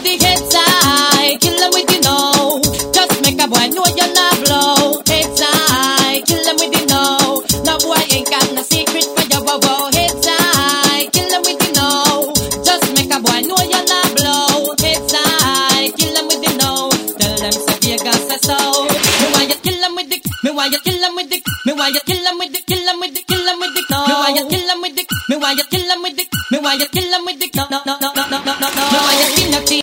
the head side, kill them with the no. Just make a boy know you're not blow. Head side, kill them with the no. No boy ain't got no secret for your wow. Head side, kill them with the no. Just make a boy know you're not blow. Head side, kill them with the no. Tell them say Vegas say so. Me why you kill them with the, me why you kill them with the, me why you kill them with the, kill them with the, kill them with the no. Me why you kill them with the, me why you kill them with the, me why you kill them with the no no no no no no no no. Me why you kill them.